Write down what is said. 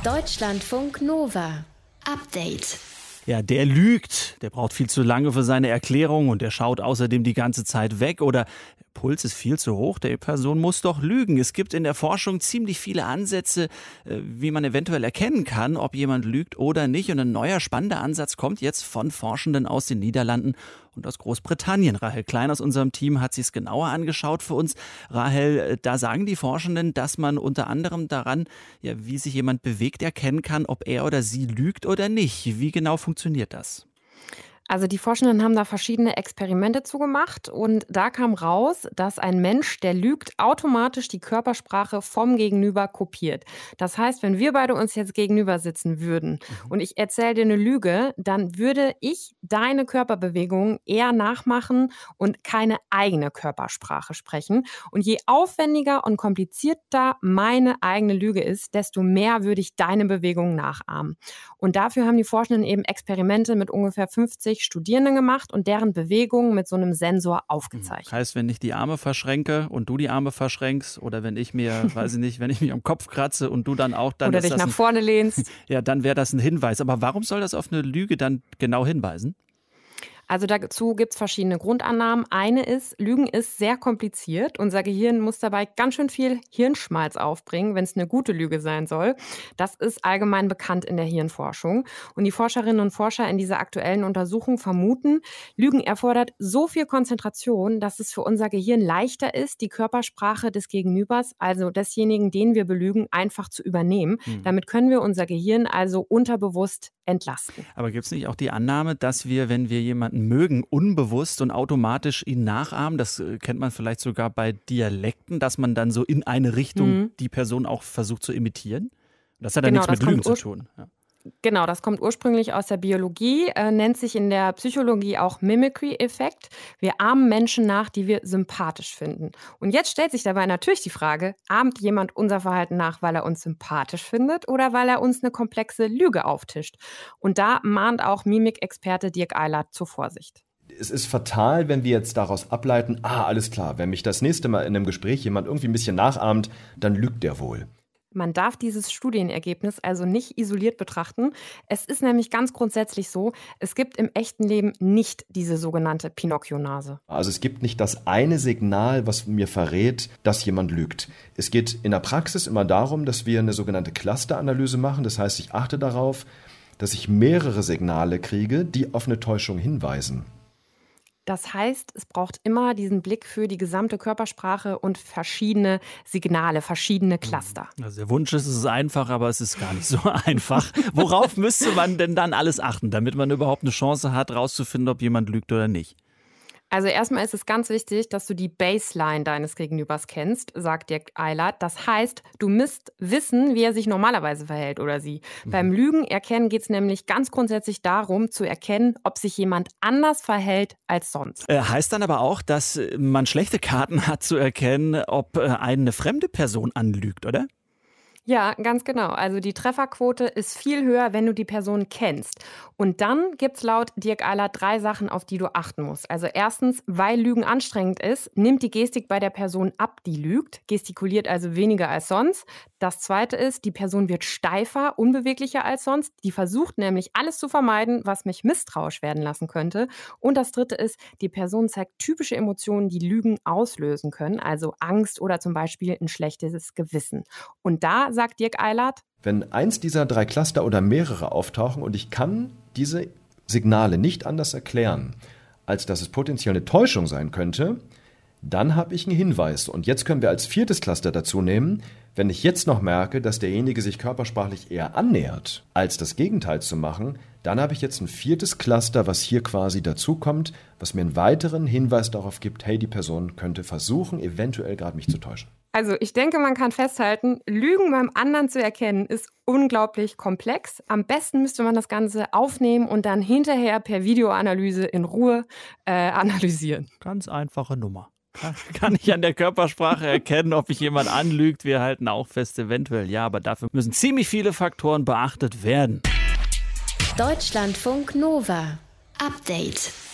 Deutschlandfunk Nova. Update. Ja, der lügt. Der braucht viel zu lange für seine Erklärung und der schaut außerdem die ganze Zeit weg. Oder Puls ist viel zu hoch, der Person muss doch lügen. Es gibt in der Forschung ziemlich viele Ansätze, wie man eventuell erkennen kann, ob jemand lügt oder nicht. Und ein neuer spannender Ansatz kommt jetzt von Forschenden aus den Niederlanden und aus Großbritannien. Rahel Klein aus unserem Team hat sich es genauer angeschaut für uns. Rahel, da sagen die Forschenden, dass man unter anderem daran, ja, wie sich jemand bewegt, erkennen kann, ob er oder sie lügt oder nicht. Wie genau funktioniert das? Also die Forschenden haben da verschiedene Experimente zugemacht und da kam raus, dass ein Mensch, der lügt, automatisch die Körpersprache vom Gegenüber kopiert. Das heißt, wenn wir beide uns jetzt gegenüber sitzen würden und ich erzähle dir eine Lüge, dann würde ich deine Körperbewegungen eher nachmachen und keine eigene Körpersprache sprechen. Und je aufwendiger und komplizierter meine eigene Lüge ist, desto mehr würde ich deine Bewegungen nachahmen. Und dafür haben die Forschenden eben Experimente mit ungefähr 50 Studierenden gemacht und deren Bewegungen mit so einem Sensor aufgezeichnet. Heißt, wenn ich die Arme verschränke und du die Arme verschränkst oder wenn ich mir, weiß ich nicht, wenn ich mich am Kopf kratze und du dann auch, dann oder ist dich das nach vorne lehnst. Ja, dann wäre das ein Hinweis. Aber warum soll das auf eine Lüge dann genau hinweisen? Also dazu gibt es verschiedene Grundannahmen. Eine ist, Lügen ist sehr kompliziert. Unser Gehirn muss dabei ganz schön viel Hirnschmalz aufbringen, wenn es eine gute Lüge sein soll. Das ist allgemein bekannt in der Hirnforschung. Und die Forscherinnen und Forscher in dieser aktuellen Untersuchung vermuten, Lügen erfordert so viel Konzentration, dass es für unser Gehirn leichter ist, die Körpersprache des Gegenübers, also desjenigen, den wir belügen, einfach zu übernehmen. Damit können wir unser Gehirn also unterbewusst entlasten. Aber gibt es nicht auch die Annahme, dass wir, wenn wir jemanden mögen, unbewusst und automatisch ihn nachahmen? Das kennt man vielleicht sogar bei Dialekten, dass man dann so in eine Richtung die Person auch versucht zu imitieren? Das hat ja nichts mit Lügen zu tun. Ja. Genau, das kommt ursprünglich aus der Biologie, nennt sich in der Psychologie auch Mimicry-Effekt. Wir ahmen Menschen nach, die wir sympathisch finden. Und jetzt stellt sich dabei natürlich die Frage, ahmt jemand unser Verhalten nach, weil er uns sympathisch findet oder weil er uns eine komplexe Lüge auftischt? Und da mahnt auch Mimikexperte Dirk Eilert zur Vorsicht. Es ist fatal, wenn wir jetzt daraus ableiten, alles klar, wenn mich das nächste Mal in einem Gespräch jemand irgendwie ein bisschen nachahmt, dann lügt der wohl. Man darf dieses Studienergebnis also nicht isoliert betrachten. Es ist nämlich ganz grundsätzlich so, es gibt im echten Leben nicht diese sogenannte Pinocchio-Nase. Also es gibt nicht das eine Signal, was mir verrät, dass jemand lügt. Es geht in der Praxis immer darum, dass wir eine sogenannte Clusteranalyse machen. Das heißt, ich achte darauf, dass ich mehrere Signale kriege, die auf eine Täuschung hinweisen. Das heißt, es braucht immer diesen Blick für die gesamte Körpersprache und verschiedene Signale, verschiedene Cluster. Also der Wunsch ist, es ist einfach, aber es ist gar nicht so einfach. Worauf müsste man denn dann alles achten, damit man überhaupt eine Chance hat, rauszufinden, ob jemand lügt oder nicht? Also erstmal ist es ganz wichtig, dass du die Baseline deines Gegenübers kennst, sagt Dirk Eilert. Das heißt, du müsst wissen, wie er sich normalerweise verhält oder sie. Beim Lügen erkennen geht es nämlich ganz grundsätzlich darum, zu erkennen, ob sich jemand anders verhält als sonst. Heißt dann aber auch, dass man schlechte Karten hat zu erkennen, ob eine fremde Person anlügt, oder? Ja, ganz genau. Also die Trefferquote ist viel höher, wenn du die Person kennst. Und dann gibt's laut Dirk Eilert 3 Sachen, auf die du achten musst. Also erstens, weil Lügen anstrengend ist, nimmt die Gestik bei der Person ab, die lügt, gestikuliert also weniger als sonst. Das Zweite ist, die Person wird steifer, unbeweglicher als sonst. Die versucht nämlich alles zu vermeiden, was mich misstrauisch werden lassen könnte. Und das Dritte ist, die Person zeigt typische Emotionen, die Lügen auslösen können, also Angst oder zum Beispiel ein schlechtes Gewissen. Und da sagt Dirk Eilert, wenn eins dieser 3 Cluster oder mehrere auftauchen und ich kann diese Signale nicht anders erklären, als dass es potenziell eine Täuschung sein könnte, dann habe ich einen Hinweis. Und jetzt können wir als 4. Cluster dazu nehmen, wenn ich jetzt noch merke, dass derjenige sich körpersprachlich eher annähert, als das Gegenteil zu machen, dann habe ich jetzt ein 4. Cluster, was hier quasi dazukommt, was mir einen weiteren Hinweis darauf gibt, hey, die Person könnte versuchen, eventuell gerade mich zu täuschen. Also ich denke, man kann festhalten, Lügen beim anderen zu erkennen, ist unglaublich komplex. Am besten müsste man das Ganze aufnehmen und dann hinterher per Videoanalyse in Ruhe analysieren. Ganz einfache Nummer. Kann ich an der Körpersprache erkennen, ob ich jemand anlügt? Wir halten auch fest, eventuell ja, aber dafür müssen ziemlich viele Faktoren beachtet werden. Deutschlandfunk Nova. Update.